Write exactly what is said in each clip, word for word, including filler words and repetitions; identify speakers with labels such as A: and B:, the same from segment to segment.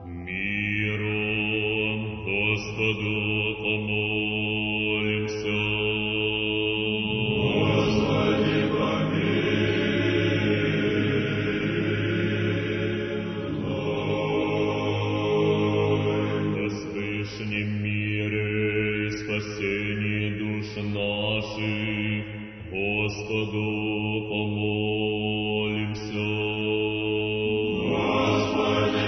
A: Миром Господу помолимся.
B: Господи, помилуй.
A: О свышнем мире и спасении душ наших Господу помолимся.
B: Господи,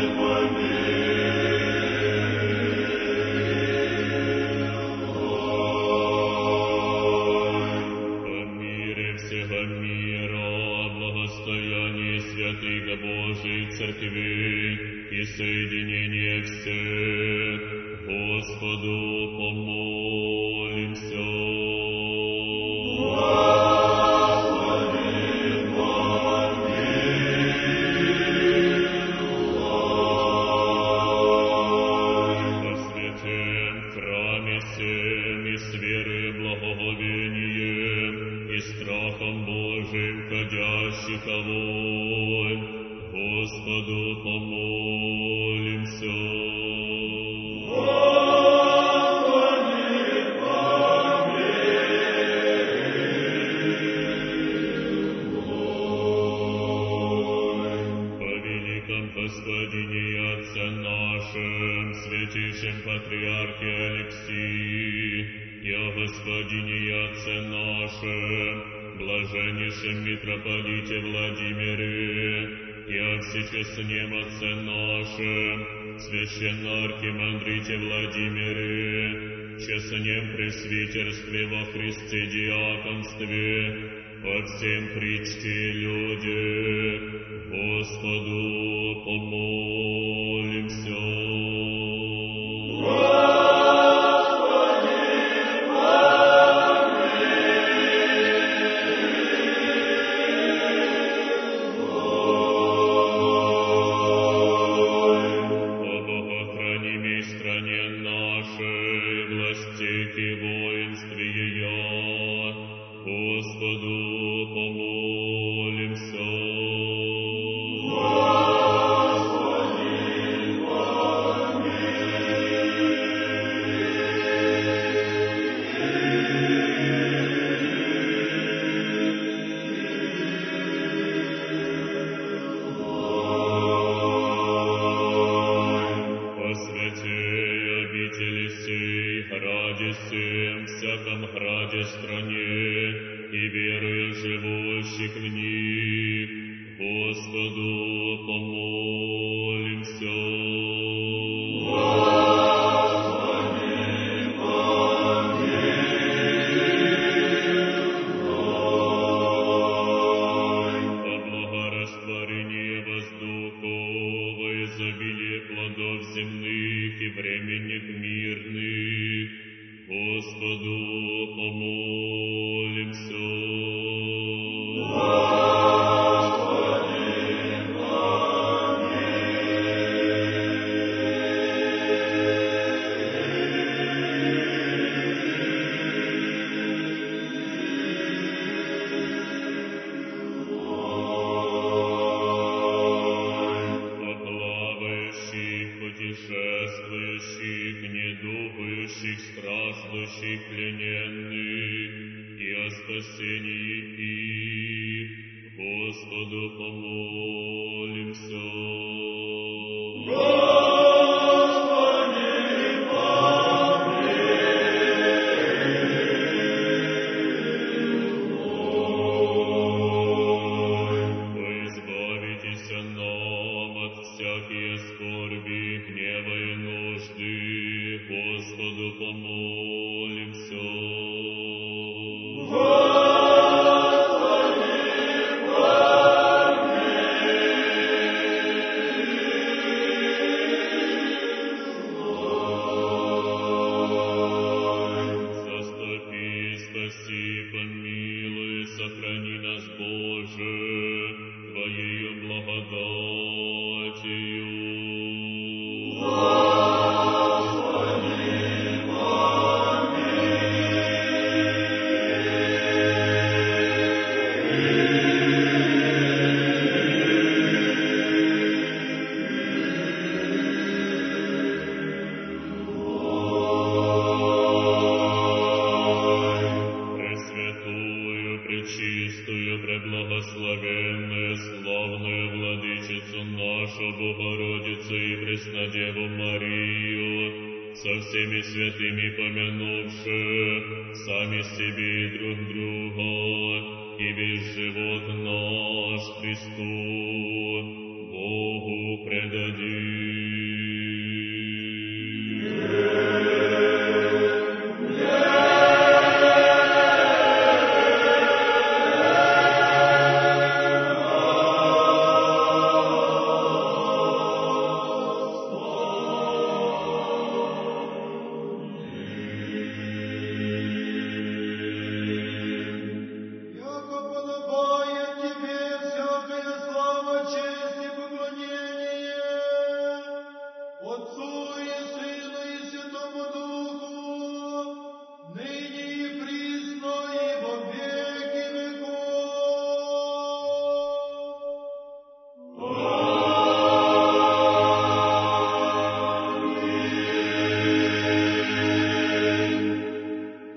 B: помилуй.
A: О мире всего мира, благостоянии святых Божьих церквей и соединение всех Господу помолимся. О святем храме всем и с верой и благоговением и страхом Божиим ходящих огонь Господу помолимся. По великом Господине и Отце нашем, святейшем Патриархе Алексии, и о Господине и Отце нашем, блаженнейшем Митрополите Владимире, и о всечестнем Отце нашем, священно-архимандрите Владимире, честнем пресвитерстве во Христе диаконстве, во всем причте люди, Господу помолимся. О богохранимой стране нашей, властях и воинстве ее, Господу помолимся. О святей обители сей, граде сем, всяком граде стране, и верою живущих в них, Господу помолимся. О благорастворении воздухов, во изобилие плодов земных и временных мирных, Господу помолимся. О плавающих, путешествующих, недугающих, страждущих, плененных, и о спасении их, Господу помолимся. Во избавитесь нам от всякие скорби, гнева и нужды, Господу помолимся. Заступи, спаси, помилуй, сохрани нас, Боже, Твоею благодатью.
B: Господи, помилуй.
A: Богородицу и Преснодеву Марию, со всеми святыми помянувши сами себе и друг друга, и весь живот наш Христу, Богу предадим.
C: Отцу